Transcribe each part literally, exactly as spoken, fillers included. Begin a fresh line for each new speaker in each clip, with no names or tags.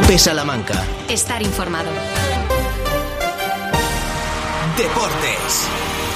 COPE Salamanca.
Estar informado.
Deportes.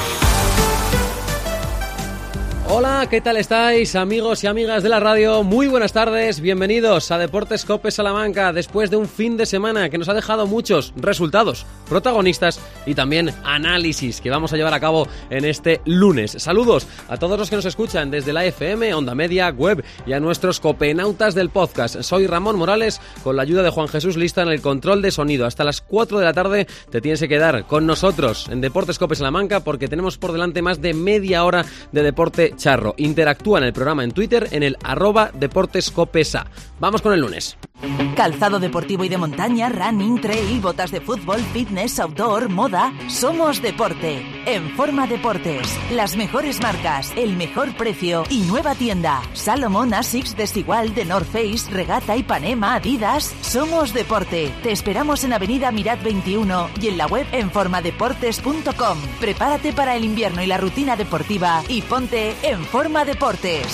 Hola, ¿qué tal estáis, amigos y amigas de la radio? Muy buenas tardes, bienvenidos a Deportes COPE Salamanca, después de un fin de semana que nos ha dejado muchos resultados, protagonistas y también análisis que vamos a llevar a cabo en este lunes. Saludos a todos los que nos escuchan desde la F M, Onda Media, web y a nuestros copenautas del podcast. Soy Ramón Morales, con la ayuda de Juan Jesús Lista en el control de sonido. Hasta las cuatro de la tarde te tienes que quedar con nosotros en Deportes COPE Salamanca porque tenemos por delante más de media hora de deporte charro. Interactúa en el programa en Twitter en el arroba deportescopesa. Vamos con el lunes.
Calzado deportivo y de montaña, running, trail, botas de fútbol, fitness, outdoor, moda. Somos deporte. En Forma Deportes. Las mejores marcas, el mejor precio y nueva tienda. Salomón, Asics, Desigual, The North Face, Regata, Ipanema, Adidas. Somos deporte. Te esperamos en Avenida Mirat veintiuno y en la web en formadeportes punto com. Prepárate para el invierno y la rutina deportiva y ponte en Forma Deportes.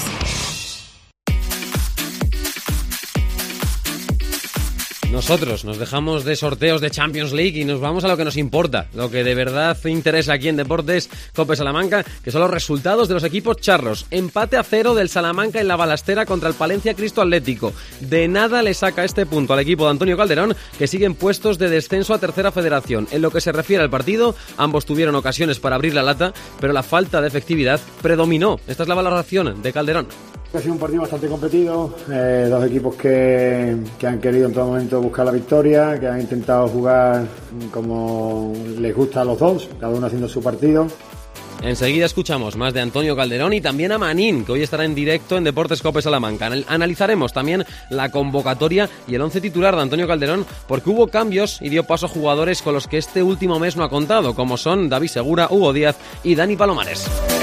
Nosotros nos dejamos de sorteos de Champions League y nos vamos a lo que nos importa, lo que de verdad interesa aquí en Deportes COPE Salamanca, que son los resultados de los equipos charros. Empate a cero del Salamanca en la Balastera contra el Palencia Cristo Atlético. De nada le saca este punto al equipo de Antonio Calderón, que sigue en puestos de descenso a Tercera Federación. En lo que se refiere al partido, ambos tuvieron ocasiones para abrir la lata, pero la falta de efectividad predominó. Esta es la valoración de Calderón.
Ha sido un partido bastante competido, eh, dos equipos que, que han querido en todo momento buscar la victoria, que han intentado jugar como les gusta a los dos, cada uno haciendo su partido.
Enseguida escuchamos más de Antonio Calderón y también a Manín, que hoy estará en directo en Deportes COPE Salamanca. Analizaremos también la convocatoria y el once titular de Antonio Calderón, porque hubo cambios y dio paso a jugadores con los que este último mes no ha contado, como son David Segura, Hugo Díaz y Dani Palomares.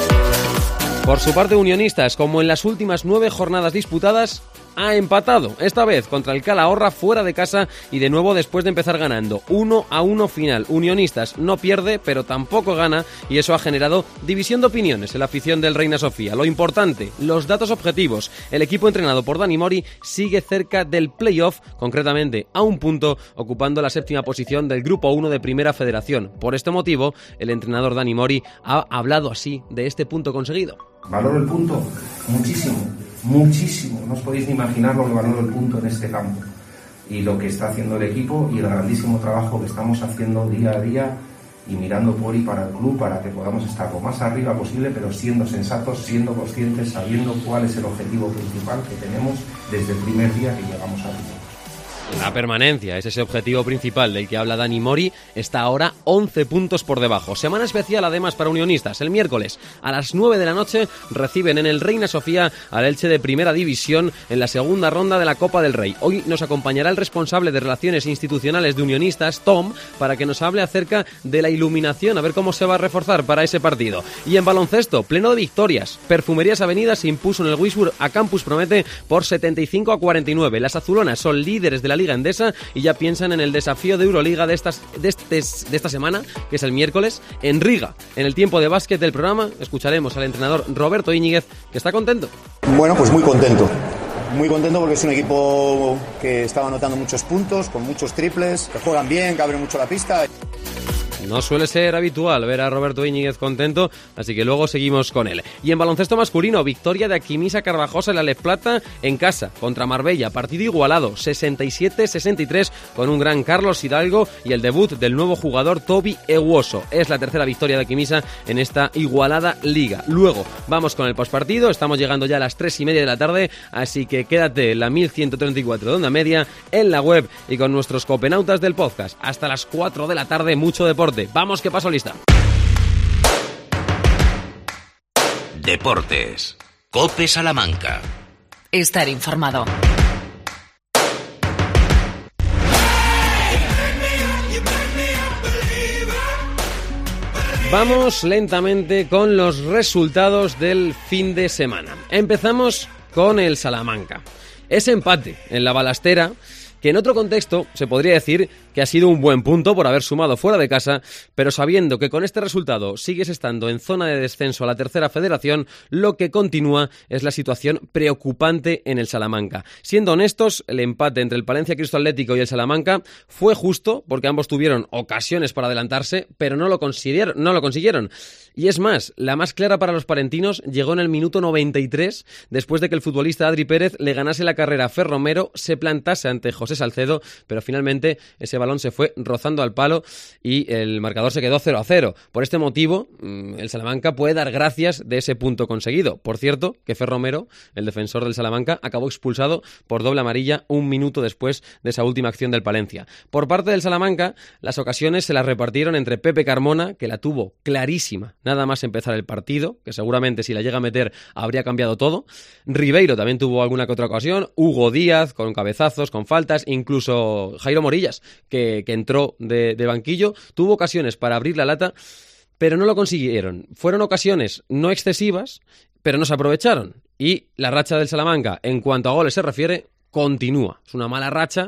Por su parte, Unionistas, como en las últimas nueve jornadas disputadas, ha empatado, esta vez contra el Calahorra fuera de casa y de nuevo después de empezar ganando. uno a uno final. Unionistas no pierde, pero tampoco gana y eso ha generado división de opiniones en la afición del Reina Sofía. Lo importante, los datos objetivos. El equipo entrenado por Dani Mori sigue cerca del playoff, concretamente a un punto, ocupando la séptima posición del Grupo uno de Primera Federación. Por este motivo, el entrenador Dani Mori ha hablado así de este punto conseguido.
Valoro el punto muchísimo, muchísimo. No os podéis ni imaginar lo que valoro el punto en este campo. Y lo que está haciendo el equipo y el grandísimo trabajo que estamos haciendo día a día y mirando por y para el club para que podamos estar lo más arriba posible, pero siendo sensatos, siendo conscientes, sabiendo cuál es el objetivo principal que tenemos desde el primer día que llegamos a Río.
La permanencia es ese objetivo principal del que habla Dani Mori, está ahora once puntos por debajo. Semana especial además para Unionistas. El miércoles a las nueve de la noche reciben en el Reina Sofía al Elche de Primera División en la segunda ronda de la Copa del Rey. Hoy nos acompañará el responsable de Relaciones Institucionales de Unionistas, Tom, para que nos hable acerca de la iluminación, a ver cómo se va a reforzar para ese partido. Y en baloncesto, pleno de victorias. Perfumerías Avenida se impuso en el Wisbur a Campus Promete por setenta y cinco a cuarenta y nueve. Las azulonas son líderes de la Liga Endesa y ya piensan en el desafío de Euroliga de, estas, de, este, de esta semana, que es el miércoles, en Riga. En el tiempo de básquet del programa escucharemos al entrenador Roberto Íñiguez, que está contento.
Bueno, pues muy contento. Muy contento porque es un equipo que estaba anotando muchos puntos, con muchos triples, que juegan bien, que abren mucho la pista.
No suele ser habitual ver a Roberto Íñiguez contento, así que luego seguimos con él. Y en baloncesto masculino, victoria de Aquimisa Carvajosa en la Les Plata en casa contra Marbella, partido igualado, sesenta y siete sesenta y tres, con un gran Carlos Hidalgo y el debut del nuevo jugador Toby Eguoso. Es la tercera victoria de Aquimisa en esta igualada liga. Luego vamos con el postpartido, estamos llegando ya a las tres y media de la tarde, así que quédate en la mil ciento treinta y cuatro de Onda Media, en la web y con nuestros copenautas del podcast. Hasta las cuatro de la tarde, mucho deporte. Vamos, que paso lista.
Deportes. COPE Salamanca.
Estar informado.
Vamos lentamente con los resultados del fin de semana. Empezamos con el Salamanca. Ese empate en la Balastera que en otro contexto se podría decir que ha sido un buen punto por haber sumado fuera de casa, pero sabiendo que con este resultado sigues estando en zona de descenso a la tercera federación, lo que continúa es la situación preocupante en el Salamanca. Siendo honestos, el empate entre el Palencia Cristo Atlético y el Salamanca fue justo porque ambos tuvieron ocasiones para adelantarse, pero no lo consiguieron, no lo consiguieron. Y es más, la más clara para los palentinos llegó en el minuto noventa y tres, después de que el futbolista Adri Pérez le ganase la carrera a Fer Romero, se plantase ante José Salcedo, pero finalmente ese balón se fue rozando al palo y el marcador se quedó cero a cero. Por este motivo, el Salamanca puede dar gracias de ese punto conseguido. Por cierto, que Fer Romero, el defensor del Salamanca, acabó expulsado por doble amarilla un minuto después de esa última acción del Palencia. Por parte del Salamanca, las ocasiones se las repartieron entre Pepe Carmona, que la tuvo clarísima nada más empezar el partido, que seguramente si la llega a meter habría cambiado todo. Ribeiro también tuvo alguna que otra ocasión, Hugo Díaz con cabezazos, con faltas, incluso Jairo Morillas, que, que entró de, de banquillo, tuvo ocasiones para abrir la lata, pero no lo consiguieron. Fueron ocasiones no excesivas, pero no se aprovecharon. Y la racha del Salamanca, en cuanto a goles se refiere, continúa. Es una mala racha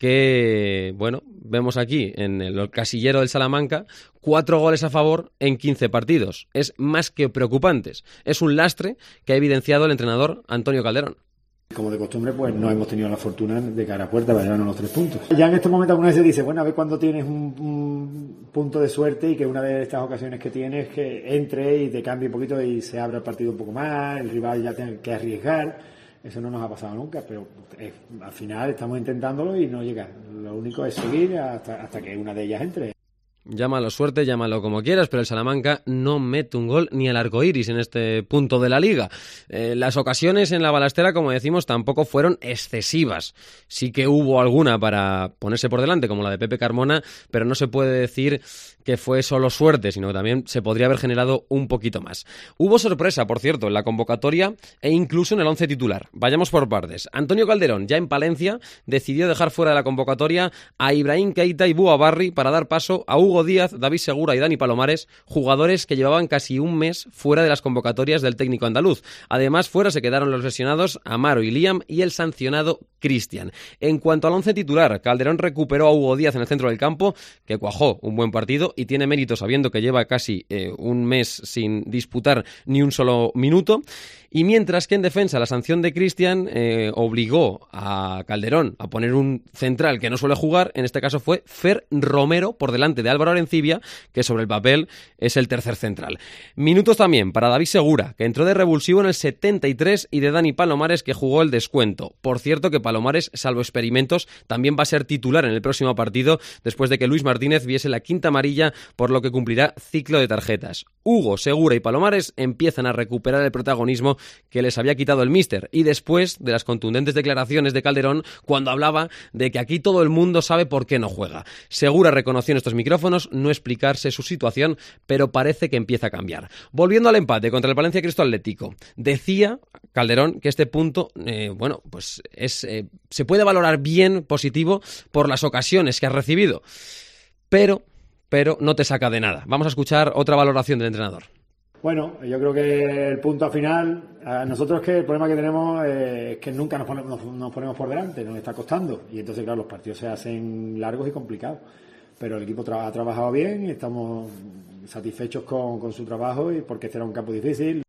que, bueno, vemos aquí en el casillero del Salamanca, cuatro goles a favor en quince partidos. Es más que preocupante. Es un lastre que ha evidenciado el entrenador Antonio Calderón.
Como de costumbre, pues no hemos tenido la fortuna de cara a puerta para llevarnos los tres puntos. Ya en este momento alguna vez se dice, bueno, a ver cuando tienes un, un punto de suerte y que una de estas ocasiones que tienes que entre y te cambie un poquito y se abra el partido un poco más, el rival ya tenga que arriesgar. Eso no nos ha pasado nunca, pero eh, al final estamos intentándolo y no llega. Lo único es seguir hasta, hasta que una de ellas entre.
Llámalo suerte, llámalo como quieras, pero el Salamanca no mete un gol ni al arco iris en este punto de la liga. Eh, las ocasiones en la balastera, como decimos, tampoco fueron excesivas. Sí que hubo alguna para ponerse por delante, como la de Pepe Carmona, pero no se puede decir que fue solo suerte, sino que también se podría haber generado un poquito más. Hubo sorpresa, por cierto, en la convocatoria e incluso en el once titular. Vayamos por partes. Antonio Calderón, ya en Palencia, decidió dejar fuera de la convocatoria a Ibrahim Keita y Búa Barri para dar paso a Hugo Díaz, David Segura y Dani Palomares, jugadores que llevaban casi un mes fuera de las convocatorias del técnico andaluz. Además, fuera se quedaron los lesionados Amaro y Liam y el sancionado Cristian. En cuanto al once titular, Calderón recuperó a Hugo Díaz en el centro del campo, que cuajó un buen partido y tiene mérito sabiendo que lleva casi eh, un mes sin disputar ni un solo minuto. Y mientras que en defensa la sanción de Cristian eh, obligó a Calderón a poner un central que no suele jugar, en este caso fue Fer Romero por delante de Álvaro Arencibia, que sobre el papel es el tercer central. Minutos también para David Segura, que entró de revulsivo en el setenta y tres, y de Dani Palomares, que jugó el descuento. Por cierto que Palomares, salvo experimentos, también va a ser titular en el próximo partido, después de que Luis Martínez viese la quinta amarilla, por lo que cumplirá ciclo de tarjetas. Hugo, Segura y Palomares empiezan a recuperar el protagonismo que les había quitado el míster, y después de las contundentes declaraciones de Calderón cuando hablaba de que aquí todo el mundo sabe por qué no juega. Segura reconoció en estos micrófonos no explicarse su situación, pero parece que empieza a cambiar. Volviendo al empate contra el Palencia Cristo Atlético, decía Calderón que este punto, eh, bueno, pues es eh, se puede valorar bien, positivo, por las ocasiones que has recibido, pero, pero no te saca de nada. Vamos a escuchar otra valoración del entrenador.
Bueno, yo creo que el punto al final, a nosotros que el problema que tenemos es que nunca nos ponemos, nos, nos ponemos por delante, nos está costando, y entonces claro, los partidos se hacen largos y complicados, pero el equipo tra- ha trabajado bien y estamos satisfechos con, con su trabajo, y porque este era un campo difícil.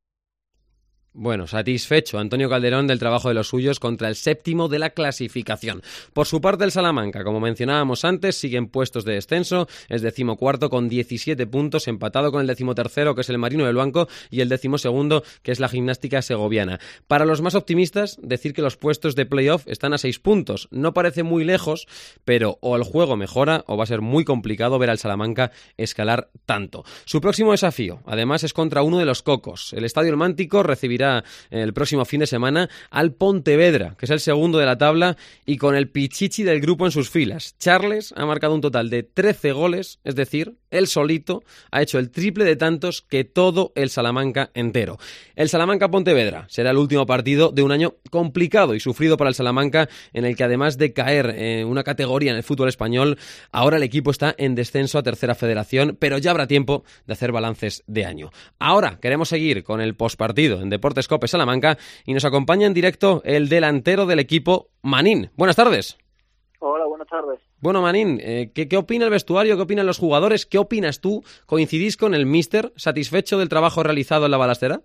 Bueno, satisfecho Antonio Calderón del trabajo de los suyos contra el séptimo de la clasificación. Por su parte, el Salamanca, como mencionábamos antes, sigue en puestos de descenso, es decimocuarto con diecisiete puntos, empatado con el decimotercero, que es el Marino del Banco, y el decimosegundo, que es la Gimnástica Segoviana. Para los más optimistas, decir que los puestos de playoff están a seis puntos. No parece muy lejos, pero o el juego mejora o va a ser muy complicado ver al Salamanca escalar tanto. Su próximo desafío, además, es contra uno de los cocos. El Estadio El Mántico recibirá el próximo fin de semana al Pontevedra, que es el segundo de la tabla y con el pichichi del grupo en sus filas. Charles ha marcado un total de trece goles, es decir, él solito ha hecho el triple de tantos que todo el Salamanca entero. El Salamanca-Pontevedra será el último partido de un año complicado y sufrido para el Salamanca, en el que además de caer en una categoría en el fútbol español, ahora el equipo está en descenso a tercera federación, pero ya habrá tiempo de hacer balances de año. Ahora queremos seguir con el postpartido en Deportes Cope Salamanca y nos acompaña en directo el delantero del equipo, Manín. Buenas tardes.
Hola. buenas tardes.
Bueno, Manín, eh, ¿qué, ¿qué opina el vestuario? ¿Qué opinan los jugadores? ¿Qué opinas tú? ¿Coincidís con el míster? ¿Satisfecho del trabajo realizado en la balastera?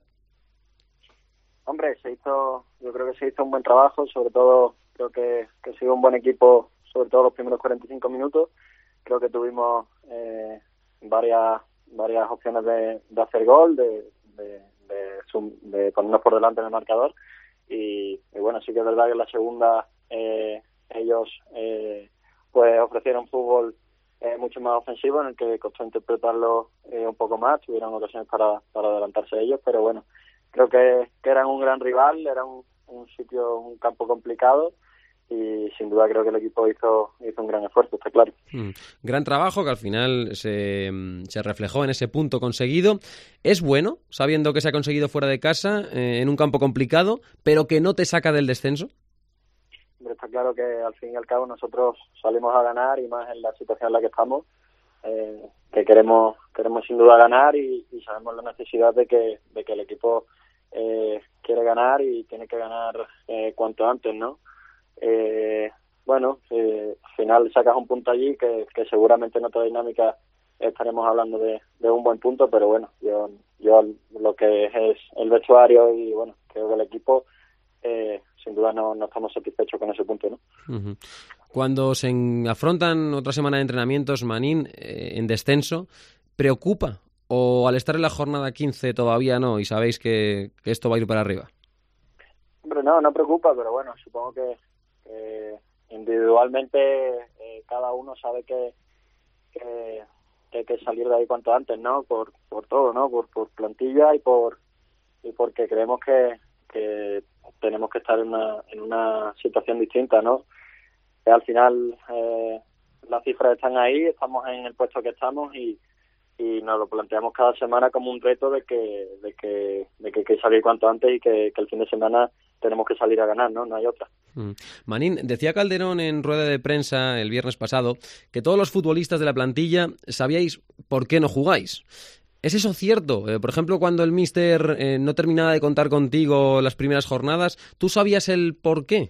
Hombre, se hizo, yo creo que se hizo un buen trabajo, sobre todo creo que, que ha sido un buen equipo, sobre todo los primeros cuarenta y cinco minutos. Creo que tuvimos eh, varias varias opciones de, de hacer gol, de, de, de, sum, de ponernos por delante en el marcador. Y, y bueno, sí que es verdad que en la segunda eh, ellos eh, pues ofrecieron fútbol eh, mucho más ofensivo, en el que costó interpretarlo eh, un poco más, tuvieron ocasiones para, para adelantarse ellos, pero bueno, creo que, que eran un gran rival, era un, un sitio, un campo complicado, y sin duda creo que el equipo hizo hizo un gran esfuerzo, está claro.
Mm. Gran trabajo que al final se, se reflejó en ese punto conseguido. Es bueno, sabiendo que se ha conseguido fuera de casa, eh, en un campo complicado, pero que no te saca del descenso.
Pero está claro que al fin y al cabo nosotros salimos a ganar, y más en la situación en la que estamos, eh, que queremos queremos sin duda ganar, y, y sabemos la necesidad de que de que el equipo eh, quiere ganar y tiene que ganar eh, cuanto antes, ¿no? Eh, bueno, eh, al final sacas un punto allí que, que seguramente en otra dinámica estaremos hablando de, de un buen punto, pero bueno, yo yo lo que es el vestuario y bueno, creo que el equipo eh, sin duda no, no estamos satisfechos con ese punto, ¿no?
Uh-huh. Cuando se en, afrontan otra semana de entrenamientos, Manín, eh, en descenso, ¿preocupa? ¿O al estar en la jornada quince todavía no y sabéis que, que esto va a ir para arriba?
Hombre, no, no preocupa, pero bueno, supongo que Eh, individualmente eh, cada uno sabe que, que, que hay que salir de ahí cuanto antes, ¿no? Por por todo, ¿no? Por por plantilla y por y porque creemos que, que tenemos que estar en una en una situación distinta, ¿no? Que al final eh, las cifras están ahí, estamos en el puesto que estamos y y nos lo planteamos cada semana como un reto de que de que de que hay que salir cuanto antes y que, que el fin de semana tenemos que salir a ganar, ¿no? No hay otra.
Mm. Manín, decía Calderón en rueda de prensa el viernes pasado que todos los futbolistas de la plantilla sabíais por qué no jugáis. ¿Es eso cierto? Eh, por ejemplo, cuando el míster eh, no terminaba de contar contigo las primeras jornadas, ¿tú sabías el por qué?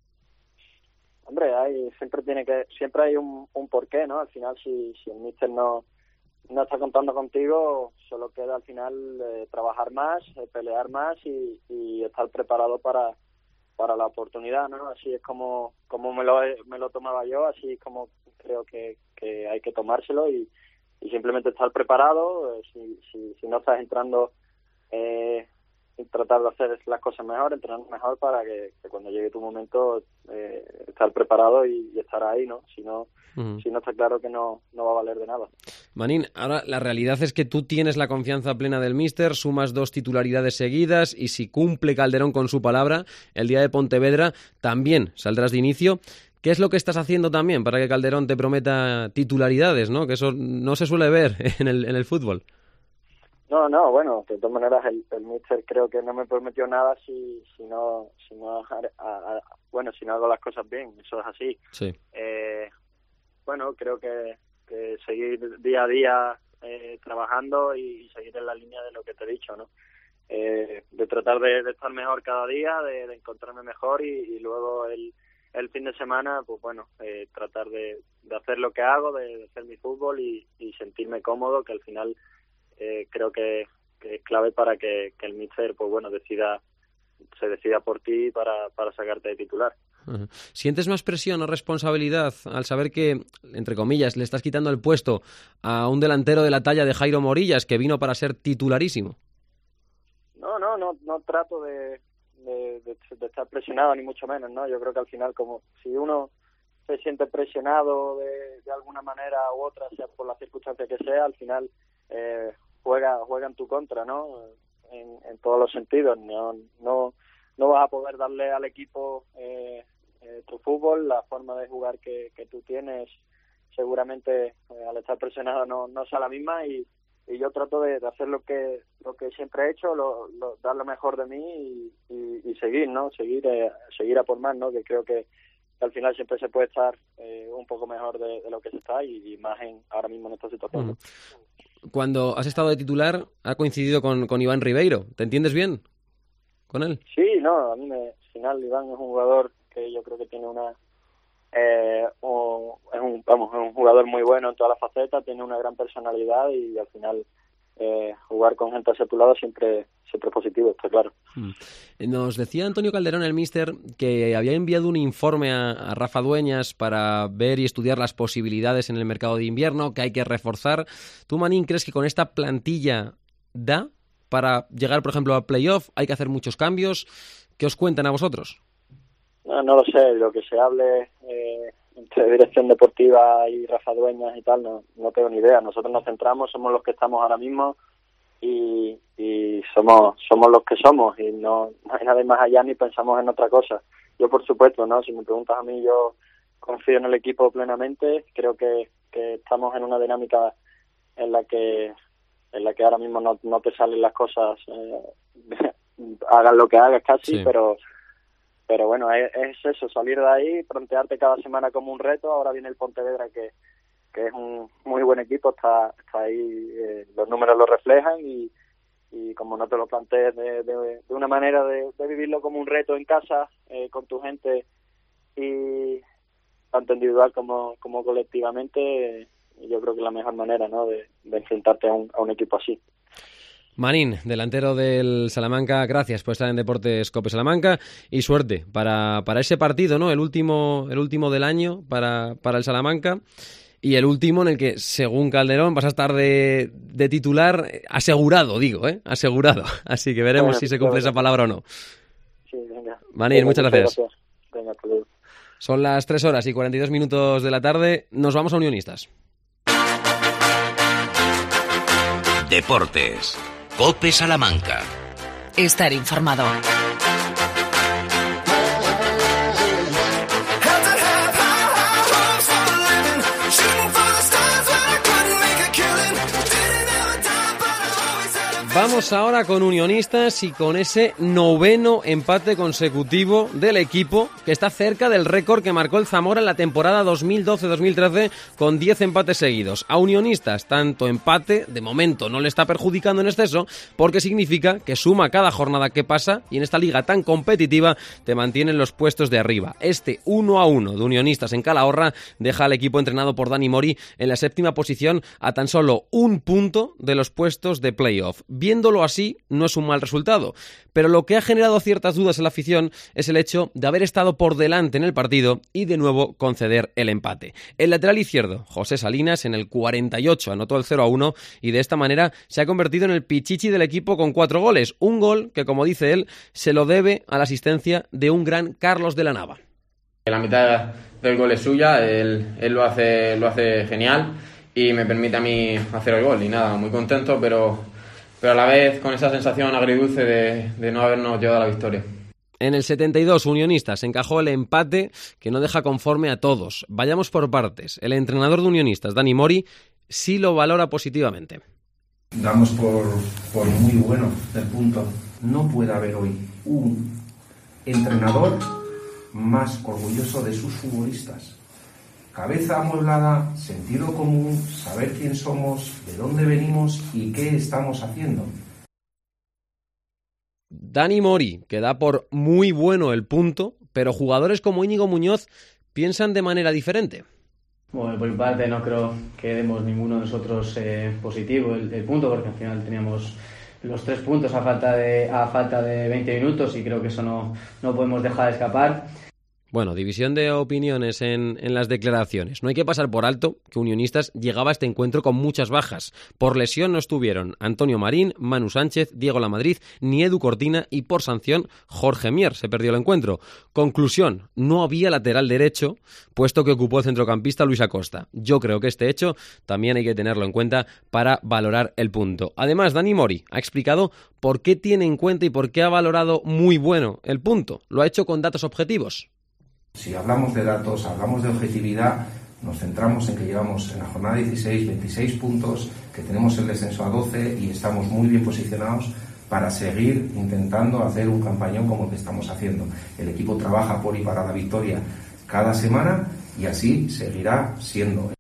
Hombre, hay, siempre tiene que siempre hay un, un porqué, ¿no? Al final, si, si el míster no no está contando contigo, solo queda al final eh, trabajar más, eh, pelear más y, y estar preparado para para la oportunidad, ¿no? Así es como como me lo me lo tomaba yo, así es como creo que, que hay que tomárselo y, y simplemente estar preparado. Eh, si, si si no estás entrando, eh, tratar de hacer las cosas mejor, entrenar mejor para que, que cuando llegue tu momento eh, estar preparado y, y estar ahí, ¿no? Si no Uh-huh. Si no, está claro que no, no va a valer de nada.
Manín, ahora la realidad es que tú tienes la confianza plena del míster, sumas dos titularidades seguidas y si cumple Calderón con su palabra, el día de Pontevedra también saldrás de inicio. ¿Qué es lo que estás haciendo también para que Calderón te prometa titularidades, ¿no? Que eso no se suele ver en el, en el fútbol.
No, no, bueno, de todas maneras el, el míster creo que no me prometió nada si, si no, si no, a, a, bueno, si no hago las cosas bien, eso es así.
Sí.
Eh, Bueno, creo que, que seguir día a día eh, trabajando y seguir en la línea de lo que te he dicho, ¿no? Eh, de tratar de, de estar mejor cada día, de, de encontrarme mejor y, y luego el, el fin de semana, pues bueno, eh, tratar de, de hacer lo que hago, de, de hacer mi fútbol y, y sentirme cómodo, que al final eh, creo que, que es clave para que, que el míster, pues bueno, decida se decida por ti para, para sacarte de titular.
¿Sientes más presión o responsabilidad al saber que, entre comillas, le estás quitando el puesto a un delantero de la talla de Jairo Morillas, que vino para ser titularísimo?
No, no, no, no trato de, de, de, de estar presionado, ni mucho menos, ¿no? Yo creo que al final, como si uno se siente presionado de, de alguna manera u otra, sea por la circunstancia que sea, al final eh, juega, juega en tu contra, ¿no? En, en todos los sentidos. No, no, no vas a poder darle al equipo eh, eh, tu fútbol, la forma de jugar que, que tú tienes, seguramente eh, al estar presionado no, no sea la misma y, y yo trato de, de hacer lo que lo que siempre he hecho, lo, lo, dar lo mejor de mí y, y, y seguir, ¿no? Seguir, eh, seguir a por más, ¿no? Que creo que, que al final siempre se puede estar eh, un poco mejor de, de lo que se está y, y más en ahora mismo en esta situación.
Uh-huh. Cuando has estado de titular, ha coincidido con, con Iván Ribeiro. ¿Te entiendes bien con él?
Sí, no, a mí me, al final Iván es un jugador que yo creo que tiene una eh, o, es un vamos es un jugador muy bueno en todas las facetas, tiene una gran personalidad y al final eh, jugar con gente a tu lado siempre siempre es positivo, está claro.
Nos decía Antonio Calderón, el míster, que había enviado un informe a, a Rafa Dueñas para ver y estudiar las posibilidades en el mercado de invierno, que hay que reforzar. ¿Tú, Manín, crees que con esta plantilla da para llegar, por ejemplo, al playoff? ¿Hay que hacer muchos cambios? ¿Qué os cuentan a vosotros?
No, no lo sé, lo que se hable eh, entre dirección deportiva y Rafa Dueñas y tal, no, no tengo ni idea. Nosotros nos centramos, somos los que estamos ahora mismo y, y somos somos los que somos y no, no hay nada más allá ni pensamos en otra cosa. Yo, por supuesto, no, si me preguntas a mí, yo confío en el equipo plenamente. Creo que, que estamos en una dinámica en la que en la que ahora mismo no, no te salen las cosas, eh, hagas lo que hagas casi, sí. pero pero bueno, es, es eso, salir de ahí, plantearte cada semana como un reto. Ahora viene el Pontevedra, que que es un muy buen equipo, está, está ahí, eh, los números lo reflejan y, y como no te lo plantees de, de, de una manera de, de vivirlo como un reto en casa, eh, con tu gente y tanto individual como, como colectivamente, eh, yo creo que es la mejor manera, ¿no?, de, de enfrentarte a un, a un equipo así.
Manín, delantero del Salamanca, gracias por estar en Deportes Cope Salamanca y suerte para, para ese partido, ¿no?, el último, el último del año para, para el Salamanca. Y el último en el que, según Calderón, vas a estar de, de titular asegurado, digo, ¿eh? Asegurado. Así que veremos bueno, si se cumple esa palabra o no.
Sí, venga.
Manín, venga, muchas gracias.
gracias. Venga, hasta luego.
Son las tres horas y cuarenta y dos minutos de la tarde. Nos vamos a Unionistas.
Deportes. Cope Salamanca.
Estar informado.
Vamos ahora con Unionistas y con ese noveno empate consecutivo del equipo, que está cerca del récord que marcó el Zamora en la temporada dos mil doce dos mil trece con diez empates seguidos. A Unionistas, tanto empate, de momento no le está perjudicando en exceso, porque significa que suma cada jornada que pasa y en esta liga tan competitiva te mantienen los puestos de arriba. Este uno a uno de Unionistas en Calahorra deja al equipo entrenado por Dani Mori en la séptima posición a tan solo un punto de los puestos de playoff. Viéndolo así, no es un mal resultado, pero lo que ha generado ciertas dudas en la afición es el hecho de haber estado por delante en el partido y de nuevo conceder el empate. El lateral izquierdo, José Salinas, en el cuarenta y ocho anotó el cero a uno y de esta manera se ha convertido en el pichichi del equipo con cuatro goles, un gol que, como dice él, se lo debe a la asistencia de un gran Carlos de la Nava.
La mitad del gol es suya, él, él lo hace, lo hace genial y me permite a mí hacer el gol y nada, muy contento, pero... pero a la vez con esa sensación agridulce de, de no habernos llevado a la victoria.
En el setenta y dos, Unionistas encajó el empate que no deja conforme a todos. Vayamos por partes. El entrenador de Unionistas, Dani Mori, sí lo valora positivamente.
Damos por, por muy bueno el punto. No puede haber hoy un entrenador más orgulloso de sus futbolistas. Cabeza amueblada, sentido común, saber quién somos, de dónde venimos y qué estamos haciendo.
Dani Mori, que da por muy bueno el punto, pero jugadores como Íñigo Muñoz piensan de manera diferente.
Bueno, por mi parte no creo que demos ninguno de nosotros eh, positivo el, el punto, porque al final teníamos los tres puntos a falta de, a falta de veinte minutos y creo que eso no, no podemos dejar de escapar.
Bueno, división de opiniones en, en las declaraciones. No hay que pasar por alto que Unionistas llegaba a este encuentro con muchas bajas. Por lesión no estuvieron Antonio Marín, Manu Sánchez, Diego Lamadrid, ni Edu Cortina y por sanción Jorge Mier. Se perdió el encuentro. Conclusión, no había lateral derecho, puesto que ocupó el centrocampista Luis Acosta. Yo creo que este hecho también hay que tenerlo en cuenta para valorar el punto. Además, Dani Mori ha explicado por qué tiene en cuenta y por qué ha valorado muy bueno el punto. Lo ha hecho con datos objetivos.
Si hablamos de datos, hablamos de objetividad, nos centramos en que llevamos en la jornada dieciséis, veintiséis puntos, que tenemos el descenso a doce y estamos muy bien posicionados para seguir intentando hacer un campañón como el que estamos haciendo. El equipo trabaja por y para la victoria cada semana y así seguirá siendo.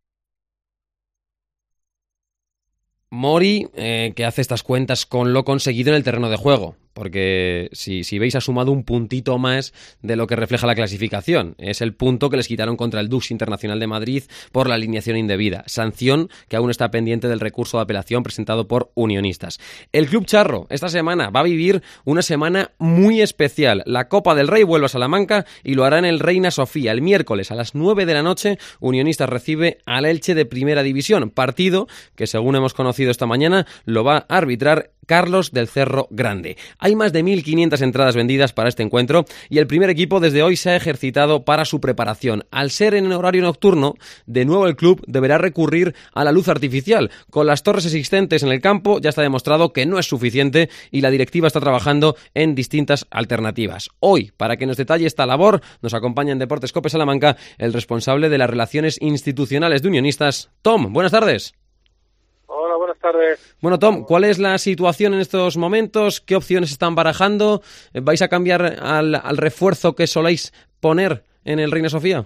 Mori, eh, que hace estas cuentas con lo conseguido en el terreno de juego, porque si, si veis ha sumado un puntito más de lo que refleja la clasificación. Es el punto que les quitaron contra el Dux Internacional de Madrid por la alineación indebida. Sanción que aún está pendiente del recurso de apelación presentado por Unionistas. El Club Charro esta semana va a vivir una semana muy especial. La Copa del Rey vuelve a Salamanca y lo hará en el Reina Sofía. El miércoles a las nueve de la noche, Unionistas recibe al Elche de Primera División. Partido que, según hemos conocido esta mañana, lo va a arbitrar Carlos del Cerro Grande. Hay más de mil quinientas entradas vendidas para este encuentro y el primer equipo desde hoy se ha ejercitado para su preparación. Al ser en horario nocturno, de nuevo el club deberá recurrir a la luz artificial. Con las torres existentes en el campo ya está demostrado que no es suficiente y la directiva está trabajando en distintas alternativas. Hoy, para que nos detalle esta labor, nos acompaña en Deportes COPE Salamanca el responsable de las relaciones institucionales de Unionistas, Tom. Buenas tardes.
Hola, buenas tardes.
Bueno, Tom, ¿cuál es la situación en estos momentos? ¿Qué opciones están barajando? ¿Vais a cambiar al, al refuerzo que soléis poner en el Reina Sofía?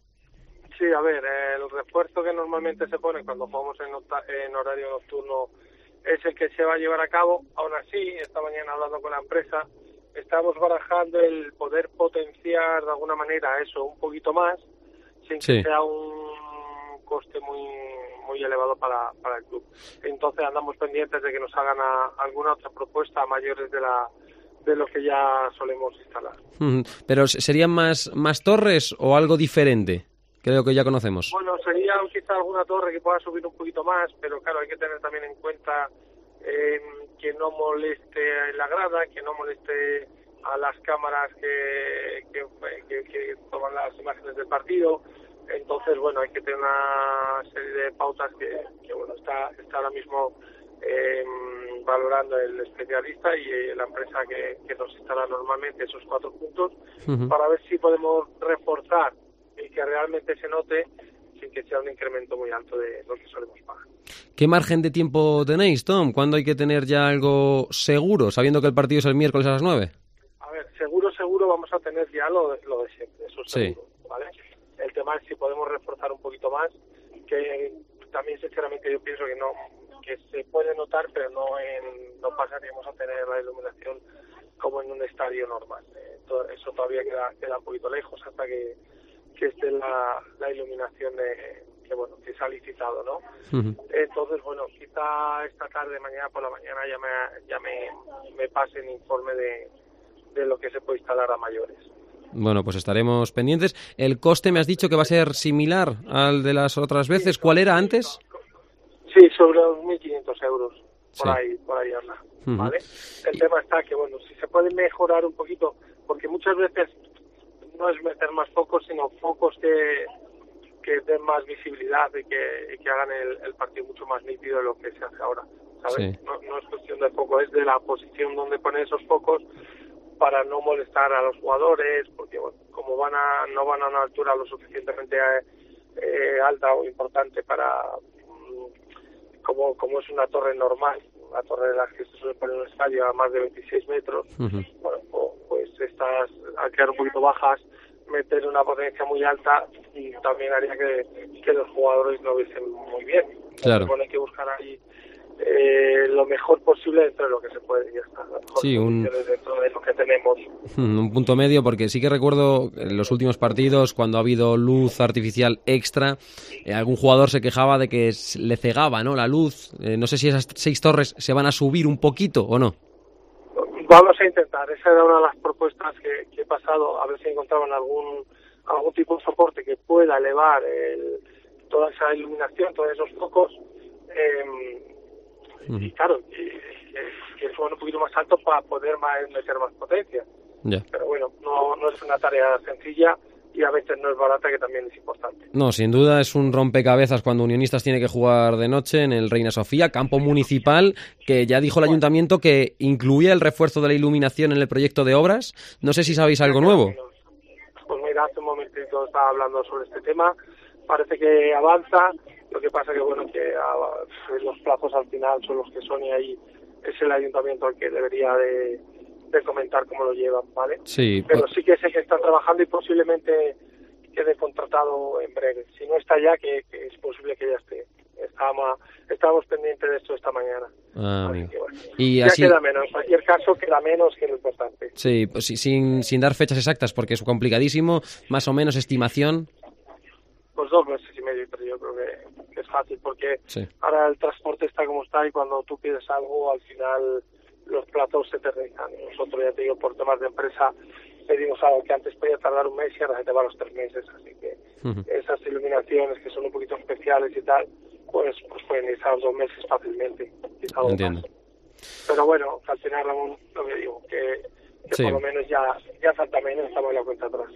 Sí, a ver, el refuerzo que normalmente se pone cuando jugamos en, en horario nocturno es el que se va a llevar a cabo. Aún así, esta mañana hablando con la empresa, estamos barajando el poder potenciar de alguna manera eso un poquito más, sin sí. que sea un coste muy muy elevado para, para el club. Entonces andamos pendientes de que nos hagan a, alguna otra propuesta mayores de la de lo que ya solemos instalar.
¿Pero serían más, más torres o algo diferente que lo que ya conocemos?
Bueno, sería quizá alguna torre que pueda subir un poquito más, pero claro, hay que tener también en cuenta eh, que no moleste la grada, que no moleste a las cámaras que, que, que, que toman las imágenes del partido. Entonces, bueno, hay que tener una serie de pautas que, que bueno, está, está ahora mismo eh, valorando el especialista y eh, la empresa que, que nos instala normalmente esos cuatro puntos uh-huh. para ver si podemos reforzar y que realmente se note sin que sea un incremento muy alto de lo que solemos pagar.
¿Qué margen de tiempo tenéis, Tom? ¿Cuándo hay que tener ya algo seguro, sabiendo que el partido es el miércoles a las nueve?
A ver, seguro, seguro vamos a tener ya lo, lo de siempre, eso es seguro, sí. ¿Vale? El tema es si podemos reforzar un poquito más, que también sinceramente yo pienso que no, que se puede notar, pero no en, no pasaríamos a tener la iluminación como en un estadio normal. Eh, todo, eso todavía queda, queda un poquito lejos hasta que, que esté la, la iluminación de, que bueno que se ha licitado, ¿no? Uh-huh. Entonces bueno, quizá esta tarde, mañana por la mañana ya me ya me, me pasen informe de, de lo que se puede instalar a mayores.
Bueno, pues estaremos pendientes. El coste me has dicho que va a ser similar al de las otras veces. ¿Cuál era antes?
Sí, sobre los mil quinientos euros. Por sí. ahí, por ahí anda.
Uh-huh.
¿Vale? El tema está que, bueno, si se puede mejorar un poquito, porque muchas veces no es meter más focos, sino focos que, que den más visibilidad y que, y que hagan el, el partido mucho más nítido de lo que se hace ahora. ¿Sabes?
Sí.
No, no es cuestión de foco, es de la posición donde ponen esos focos, para no molestar a los jugadores, porque bueno, como van a no van a una altura lo suficientemente eh, alta o importante para mm, como como es una torre normal, una torre de las que se suele poner en un estadio a más de veintiséis metros, uh-huh. bueno, pues estas al quedar un poquito bajas, meter una potencia muy alta y también haría que, que los jugadores lo viesen muy bien.
Claro.
Entonces, hay que buscar ahí Eh, lo mejor posible dentro de lo que se puede y ya está.
Sí, un,
dentro de lo que tenemos.
Un punto medio, porque sí que recuerdo en los últimos partidos cuando ha habido luz artificial extra, eh, algún jugador se quejaba de que le cegaba, ¿no? La luz. Eh, no sé si esas seis torres se van a subir un poquito o no.
Vamos a intentar. Esa era una de las propuestas que, que he pasado, a ver si encontraban algún algún tipo de soporte que pueda elevar el, toda esa iluminación, todos esos focos. Eh, Y claro, que, que suban un poquito más alto para poder más, meter más potencia.
Yeah.
Pero bueno, no, no es una tarea sencilla y a veces no es barata, que también es importante.
No, sin duda es un rompecabezas cuando Unionistas tiene que jugar de noche en el Reina Sofía, campo municipal, que ya dijo el ayuntamiento que incluía el refuerzo de la iluminación en el proyecto de obras. No sé si sabéis algo nuevo.
Pues mira, hace un momentito estaba hablando sobre este tema, parece que avanza. Lo que pasa que, bueno, que a, los plazos al final son los que son y ahí es el ayuntamiento el que debería de, de comentar cómo lo llevan, ¿vale?
Sí.
Pero sí que sé que están trabajando y posiblemente quede contratado en breve. Si no está ya, que, que es posible que ya esté. estábamos, estábamos pendientes de esto esta mañana.
Ah, amigo.
Que, bueno,
y
ya
así...
queda menos, en cualquier caso queda menos que lo importante.
Sí, pues sí, sin, sin dar fechas exactas, porque es complicadísimo, más o menos estimación.
Pues dos meses y medio, pero yo creo que, que es fácil, porque
sí.
ahora el transporte está como está y cuando tú pides algo, al final los plazos se te realizan. Nosotros, ya te digo, por temas de empresa, pedimos algo que antes podía tardar un mes y ahora se te va a los tres meses, así que uh-huh. esas iluminaciones que son un poquito especiales y tal, pues, pues pueden irse a los dos meses fácilmente.
Entiendo.
Más. Pero bueno, al final, Ramón, lo que digo, que, que sí. por lo menos ya, ya falta menos, estamos en la cuenta atrás.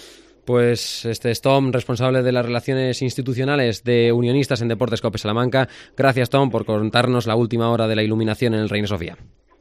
Pues este es Tom, responsable de las relaciones institucionales de Unionistas en Deportes Cope Salamanca. Gracias, Tom, por contarnos la última hora de la iluminación en el Reina Sofía.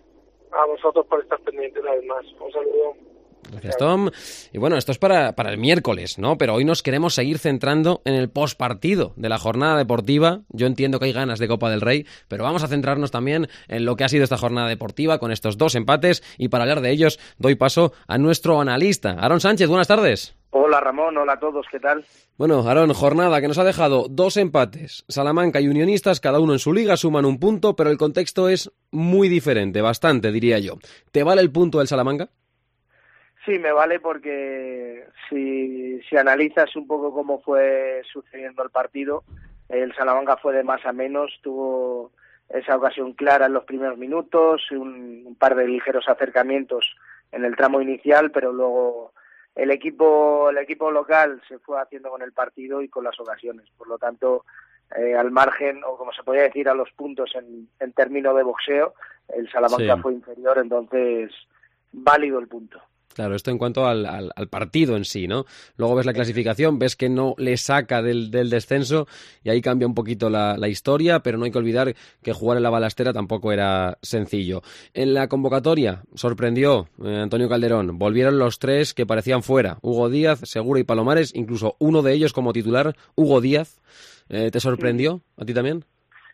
A vosotros por estar pendientes una vez más. Un saludo.
Gracias, Tom. Y bueno, esto es para, para el miércoles, ¿no? Pero hoy nos queremos seguir centrando en el postpartido de la jornada deportiva. Yo entiendo que hay ganas de Copa del Rey, pero vamos a centrarnos también en lo que ha sido esta jornada deportiva con estos dos empates. Y para hablar de ellos, doy paso a nuestro analista, Aarón Sánchez. Buenas tardes.
Hola Ramón, hola a todos, ¿qué tal?
Bueno, Aarón, jornada que nos ha dejado dos empates. Salamanca y Unionistas, cada uno en su liga, suman un punto, pero el contexto es muy diferente, bastante, diría yo. ¿Te vale el punto del Salamanca?
Sí, me vale porque si, si analizas un poco cómo fue sucediendo el partido, el Salamanca fue de más a menos, tuvo esa ocasión clara en los primeros minutos, un, un par de ligeros acercamientos en el tramo inicial, pero luego el equipo el equipo local se fue haciendo con el partido y con las ocasiones. Por lo tanto, eh, al margen, o como se podría decir, a los puntos en, en términos de boxeo, el Salamanca sí. fue inferior, entonces válido el punto.
Claro, esto en cuanto al, al, al partido en sí, ¿no? Luego ves la clasificación, ves que no le saca del, del descenso y ahí cambia un poquito la, la historia, pero no hay que olvidar que jugar en la Balastera tampoco era sencillo. En la convocatoria sorprendió eh, Antonio Calderón, volvieron los tres que parecían fuera, Hugo Díaz, Segura y Palomares, incluso uno de ellos como titular, Hugo Díaz. Eh, ¿Te sorprendió a ti también?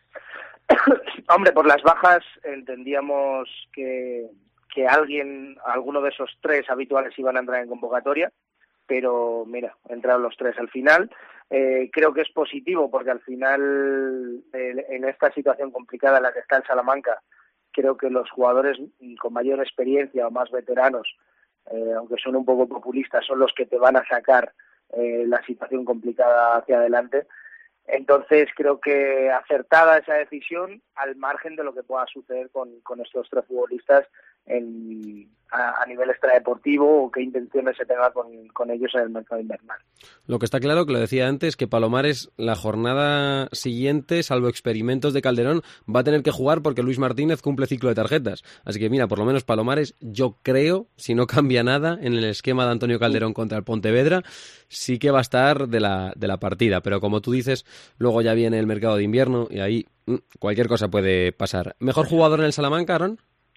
Hombre, por las bajas entendíamos que... que alguien, alguno de esos tres habituales iban a entrar en convocatoria, pero mira, entraron los tres al final. Eh, creo que es positivo porque al final, eh, en esta situación complicada en la que está el Salamanca, creo que los jugadores con mayor experiencia o más veteranos, eh, aunque son un poco populistas, son los que te van a sacar eh, la situación complicada hacia adelante. Entonces creo que acertada esa decisión al margen de lo que pueda suceder con, con estos tres futbolistas en, a, a nivel extradeportivo o qué intenciones se tenga con, con ellos en el mercado invernal.
Lo que está claro, que lo decía antes, que Palomares la jornada siguiente, salvo experimentos de Calderón, va a tener que jugar porque Luis Martínez cumple ciclo de tarjetas. Así que mira, por lo menos Palomares, yo creo, si no cambia nada en el esquema de Antonio Calderón contra el Pontevedra, sí que va a estar de la, de la partida. Pero como tú dices, luego ya viene el mercado de invierno y ahí mm, cualquier cosa puede pasar. ¿Mejor jugador en el Salamanca, Aarón?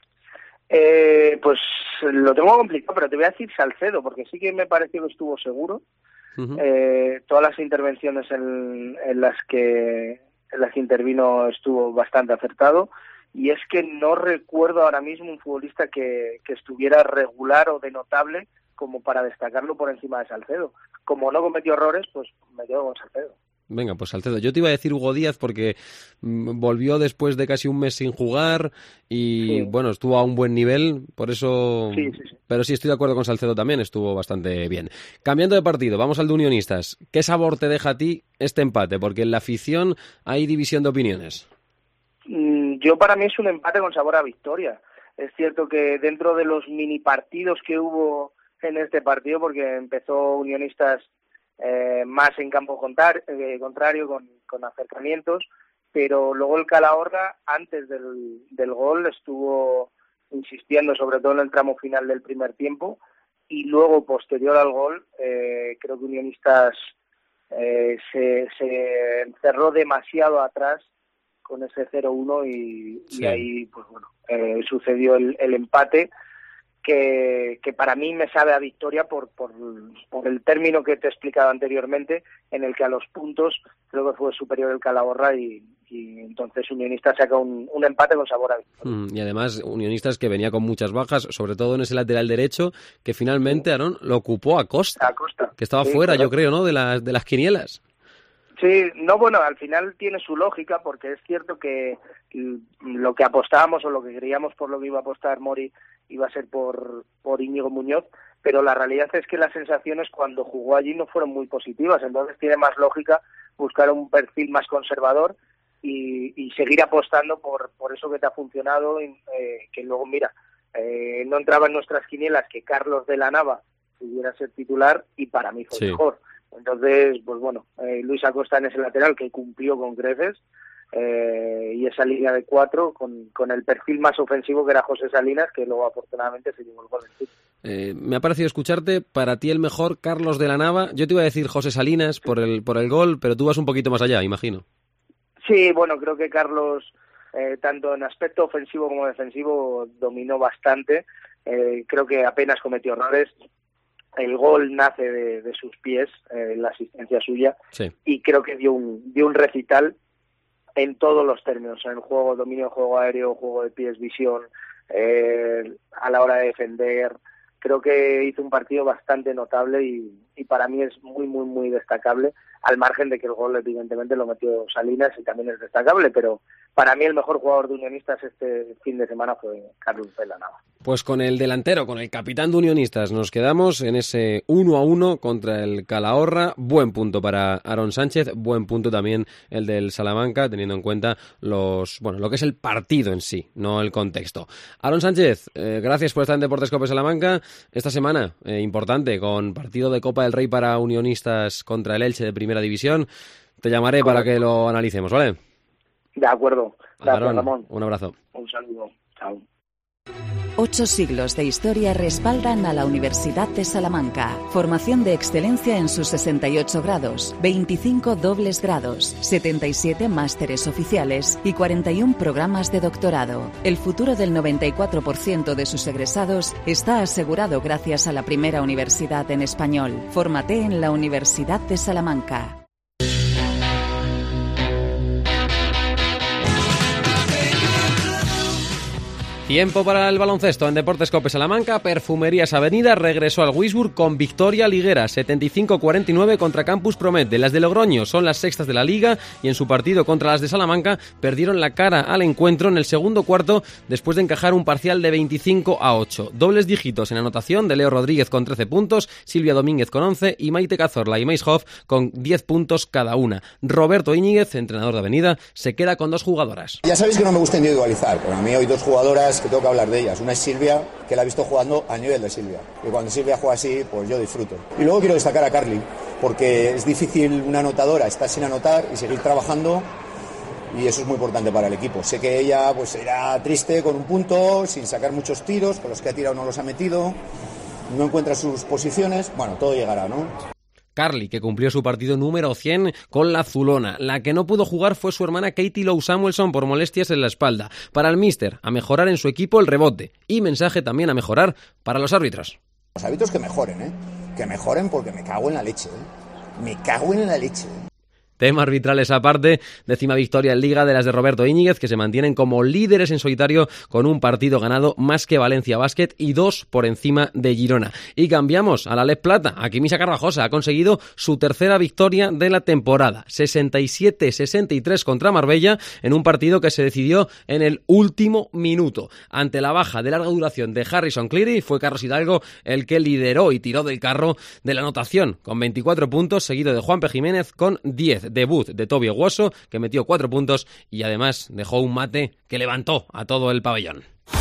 Eh, pues lo tengo complicado, pero te voy a decir Salcedo, porque sí que me pareció que estuvo seguro. Uh-huh. Eh, todas las intervenciones en, en las que en las que intervino estuvo bastante acertado, y es que no recuerdo ahora mismo un futbolista que, que estuviera regular o de notable como para destacarlo por encima de Salcedo. Como no cometió errores, pues me quedo con Salcedo.
Venga, pues Salcedo. Yo te iba a decir Hugo Díaz porque mm, volvió después de casi un mes sin jugar y, sí. bueno, estuvo a un buen nivel, por eso...
Sí, sí, sí.
Pero sí, estoy de acuerdo con Salcedo también, estuvo bastante bien. Cambiando de partido, vamos al de Unionistas. ¿Qué sabor te deja a ti este empate? Porque en la afición hay división de opiniones.
Mm, yo para mí es un empate con sabor a victoria. Es cierto que dentro de los mini partidos que hubo en este partido, porque empezó Unionistas... Eh, más en campo contar, eh, contrario con, con acercamientos, pero luego el Calahorra antes del, del gol estuvo insistiendo sobre todo en el tramo final del primer tiempo y luego posterior al gol eh, creo que Unionistas eh, se, se encerró demasiado atrás con ese cero uno y, sí. y ahí pues bueno eh, sucedió el, el empate Que, que para mí me sabe a victoria por, por, por el término que te he explicado anteriormente, en el que a los puntos creo que fue superior el Calahorra y, y entonces Unionistas saca un, un empate con sabor a victoria.
Mm, y además Unionistas que venía con muchas bajas, sobre todo en ese lateral derecho, que finalmente, Aarón, lo ocupó Acosta,
Acosta.
que estaba
sí,
fuera,
claro.
yo creo, ¿no?, de las, de las quinielas.
Sí, no, bueno, al final tiene su lógica, porque es cierto que lo que apostábamos o lo que creíamos por lo que iba a apostar Mori iba a ser por, por Íñigo Muñoz, pero la realidad es que las sensaciones cuando jugó allí no fueron muy positivas, entonces tiene más lógica buscar un perfil más conservador y, y seguir apostando por, por eso que te ha funcionado, y, eh, que luego, mira, eh, no entraba en nuestras quinielas que Carlos de la Nava pudiera ser titular y para mí fue sí. mejor. Entonces, pues bueno, eh, Luis Acosta en ese lateral que cumplió con creces, eh, y esa línea de cuatro con, con el perfil más ofensivo que era José Salinas, que luego afortunadamente se llevó el gol en sí.
Eh, me ha parecido escucharte, para ti el mejor Carlos de la Nava. Yo te iba a decir José Salinas por el por el gol, pero tú vas un poquito más allá, imagino.
Sí, bueno, creo que Carlos, eh, tanto en aspecto ofensivo como defensivo, dominó bastante. Eh, creo que apenas cometió errores. El gol nace de, de sus pies, eh, la asistencia suya, sí. y creo que dio un dio un recital en todos los términos, en el juego, dominio, juego aéreo, juego de pies, visión, eh, a la hora de defender. Creo que hizo un partido bastante notable y, y para mí es muy, muy, muy destacable, al margen de que el gol evidentemente lo metió Salinas y también es destacable, pero para mí el mejor jugador de Unionistas este fin de semana fue Carlos de la Nava.
Pues con el delantero, con el capitán de Unionistas, nos quedamos en ese uno a uno contra el Calahorra. Buen punto para Aaron Sánchez, buen punto también el del Salamanca, teniendo en cuenta los bueno lo que es el partido en sí, no el contexto. Aaron Sánchez, eh, gracias por estar en Deportes Cope Salamanca. Esta semana, eh, importante, con partido de Copa del Rey para Unionistas contra el Elche de Primera División. Te llamaré Correcto. Para que lo analicemos, ¿vale?
De acuerdo. Gracias,
Aaron,
Ramón.
Un abrazo.
Un saludo. Chao.
Ocho siglos de historia respaldan a la Universidad de Salamanca. Formación de excelencia en sus sesenta y ocho grados, veinticinco dobles grados, setenta y siete másteres oficiales y cuarenta y uno programas de doctorado. El futuro del noventa y cuatro por ciento de sus egresados está asegurado gracias a la primera universidad en español. Fórmate en la Universidad de Salamanca.
Tiempo para el baloncesto en Deportes Cope Salamanca. Perfumerías Avenida regresó al Wisburg con victoria liguera setenta y cinco cuarenta y nueve contra Campus Promet. Las de Logroño son las sextas de la liga y en su partido contra las de Salamanca perdieron la cara al encuentro en el segundo cuarto después de encajar un parcial de veinticinco a ocho. Dobles dígitos en anotación de Leo Rodríguez con trece puntos, Silvia Domínguez con once y Maite Cazorla y Maishoff con diez puntos cada una. Roberto Íñiguez, entrenador de Avenida, se queda con dos jugadoras.
Ya sabéis que no me gusta individualizar, pero a mí hay dos jugadoras que tengo que hablar de ellas. Una es Silvia, que la he visto jugando a nivel de Silvia, y cuando Silvia juega así, pues yo disfruto. Y luego quiero destacar a Carly, porque es difícil una anotadora estar sin anotar y seguir trabajando, y eso es muy importante para el equipo. Sé que ella pues era triste con un punto, sin sacar muchos tiros, con los que ha tirado no los ha metido, no encuentra sus posiciones, bueno, todo llegará, ¿no?
Carly, que cumplió su partido número cien con la Zulona. La que no pudo jugar fue su hermana Katie Lowe Samuelson por molestias en la espalda. Para el míster, a mejorar en su equipo el rebote. Y mensaje también a mejorar para los árbitros.
Los árbitros que mejoren, ¿eh? Que mejoren porque me cago en la leche, ¿eh? Me cago en la leche.
Tema arbitrales aparte, décima victoria en Liga de las de Roberto Íñiguez, que se mantienen como líderes en solitario con un partido ganado más que Valencia Basket y dos por encima de Girona. Y cambiamos a la Lez Plata. Aquí Misa Carvajosa ha conseguido su tercera victoria de la temporada, sesenta y siete sesenta y tres contra Marbella, en un partido que se decidió en el último minuto. Ante la baja de larga duración de Harrison Cleary, fue Carlos Hidalgo el que lideró y tiró del carro de la anotación, con veinticuatro puntos, seguido de Juanpe Jiménez con diez. Debut de Toby Oguoso, que metió cuatro puntos y además dejó un mate que levantó a todo el pabellón.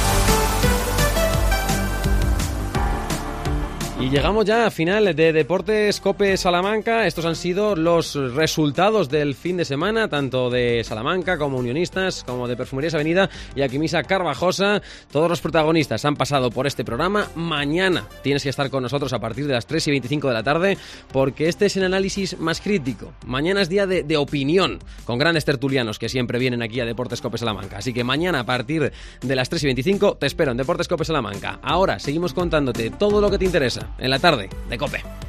Y llegamos ya a final de Deportes Cope Salamanca. Estos han sido los resultados del fin de semana, tanto de Salamanca como Unionistas, como de Perfumerías Avenida y Aquimisa Carvajosa. Todos los protagonistas han pasado por este programa. Mañana tienes que estar con nosotros a partir de las tres y veinticinco de la tarde, porque este es el análisis más crítico. Mañana es día de, de opinión, con grandes tertulianos que siempre vienen aquí a Deportes Cope Salamanca. Así que mañana a partir de las tres y veinticinco te espero en Deportes Cope Salamanca. Ahora seguimos contándote todo lo que te interesa en la tarde de COPE.